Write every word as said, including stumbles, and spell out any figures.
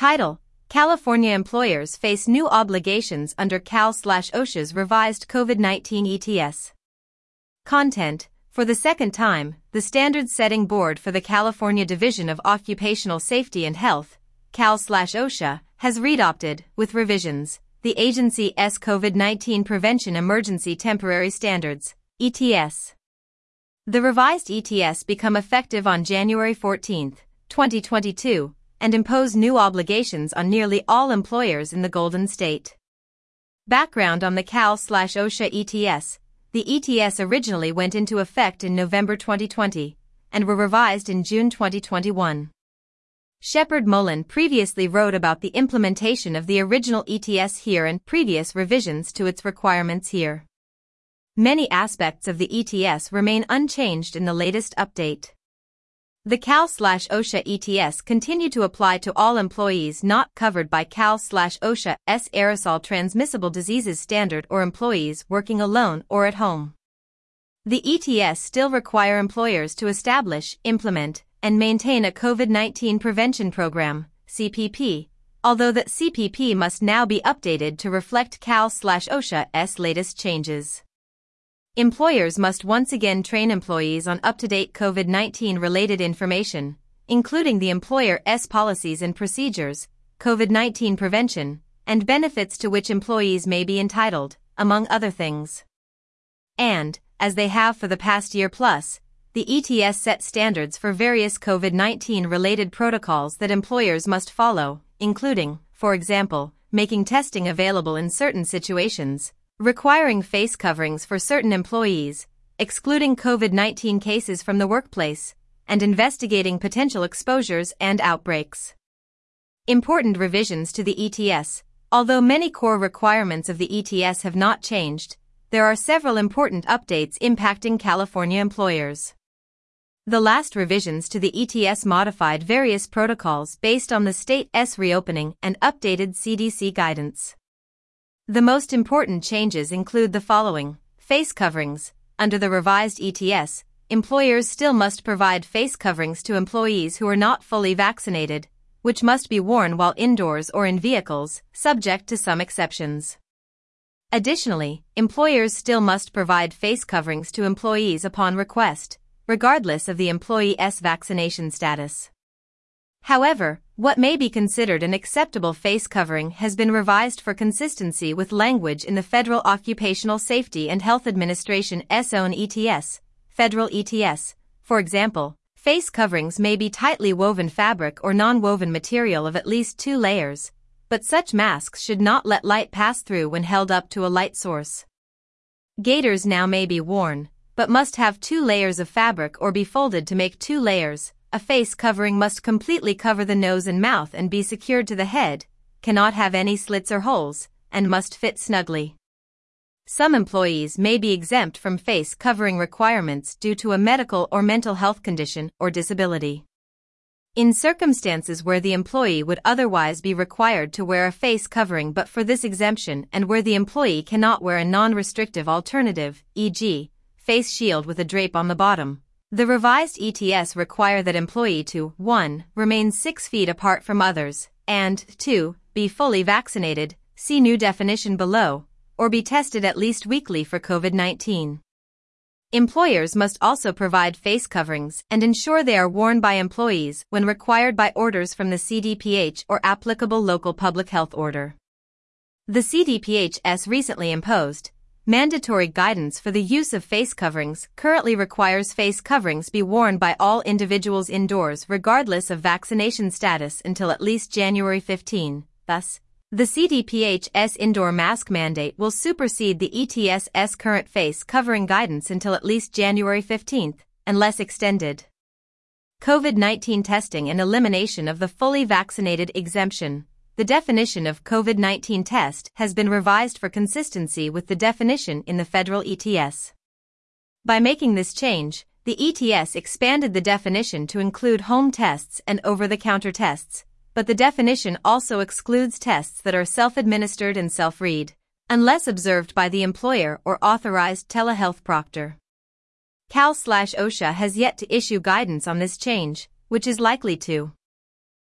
Title: California employers face new obligations under Cal/OSHA's revised COVID nineteen E T S. Content: For the second time, the standards-setting board for the California Division of Occupational Safety and Health, Cal/OSHA, has readopted, with revisions, the agency's COVID nineteen Prevention Emergency Temporary Standards, E T S. The revised E T S become effective on January fourteenth, twenty twenty-two, and impose new obligations on nearly all employers in the Golden State. Background on the Cal/OSHA E T S: The E T S originally went into effect in November twenty twenty, and were revised in June twenty twenty-one. Shepard Mullen previously wrote about the implementation of the original E T S here and previous revisions to its requirements here. Many aspects of the E T S remain unchanged in the latest update. The Cal/OSHA E T S continue to apply to all employees not covered by Cal/OSHA's aerosol transmissible diseases standard or employees working alone or at home. The E T S still require employers to establish, implement, and maintain a COVID nineteen prevention program, C P P, although that C P P must now be updated to reflect Cal/OSHA's latest changes. Employers must once again train employees on up-to-date COVID nineteen related information, including the employer's policies and procedures, COVID nineteen prevention, and benefits to which employees may be entitled, among other things. And, as they have for the past year plus, the E T S set standards for various COVID nineteen related protocols that employers must follow, including, for example, making testing available in certain situations, requiring face coverings for certain employees, excluding COVID nineteen cases from the workplace, and investigating potential exposures and outbreaks. Important revisions to the E T S: Although many core requirements of the E T S have not changed, there are several important updates impacting California employers. The last revisions to the E T S modified various protocols based on the state's reopening and updated C D C guidance. The most important changes include the following: face coverings. Under the revised E T S, employers still must provide face coverings to employees who are not fully vaccinated, which must be worn while indoors or in vehicles, subject to some exceptions. Additionally, employers still must provide face coverings to employees upon request, regardless of the employee's vaccination status. However, what may be considered an acceptable face covering has been revised for consistency with language in the Federal Occupational Safety and Health Administration's own E T S, Federal E T S. For example, face coverings may be tightly woven fabric or non-woven material of at least two layers, but such masks should not let light pass through when held up to a light source. Gaiters now may be worn, but must have two layers of fabric or be folded to make two layers. A face covering must completely cover the nose and mouth and be secured to the head, cannot have any slits or holes, and must fit snugly. Some employees may be exempt from face covering requirements due to a medical or mental health condition or disability. In circumstances where the employee would otherwise be required to wear a face covering but for this exemption and where the employee cannot wear a non-restrictive alternative, for example, face shield with a drape on the bottom, the revised E T S require that employee to one remain six feet apart from others, and two be fully vaccinated, see new definition below, or be tested at least weekly for COVID nineteen. Employers must also provide face coverings and ensure they are worn by employees when required by orders from the C D P H or applicable local public health order. The C D P H's recently imposed mandatory guidance for the use of face coverings currently requires face coverings be worn by all individuals indoors regardless of vaccination status until at least January fifteenth. Thus, the C D P H's indoor mask mandate will supersede the E T S's current face covering guidance until at least January fifteenth, unless extended. COVID nineteen testing and elimination of the fully vaccinated exemption. The definition of COVID nineteen test has been revised for consistency with the definition in the federal E T S. By making this change, the E T S expanded the definition to include home tests and over-the-counter tests, but the definition also excludes tests that are self-administered and self-read, unless observed by the employer or authorized telehealth proctor. Cal/OSHA has yet to issue guidance on this change, which is likely to